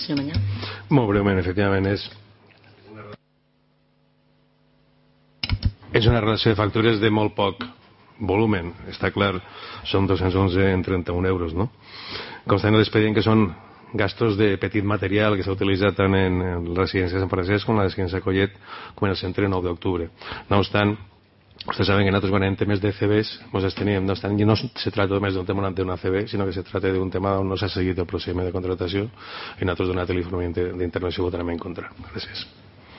senyor Mañà. Molt breument, efectivament, és una relació de factures de molt poc volumen, està clar, són 211 en 31 euros, no? Consta en l'expedient que són gastos de petit material que s'ha utilitzat tant en la residència de Sant Francesc com en la residència de Collet com en el centre 9 d'octubre. No obstant, ustedes saben que nosaltres quan en temes de CBs ens esteníem, no obstant, i no se trata només d'un tema d'una CB, sinó que se trata d'un tema on no s'ha seguit el procediment de contratació i nosaltres donat l'informe d'intervenció votarem en contra. Gràcies.